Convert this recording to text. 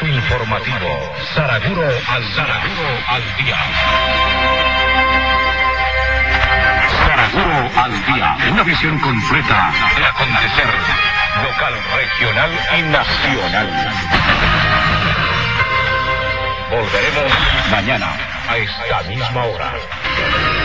Flash informativo. Saraguro al día. Saraguro al día. Una visión completa de acontecer local, regional y nacional. Volveremos mañana a esta misma hora.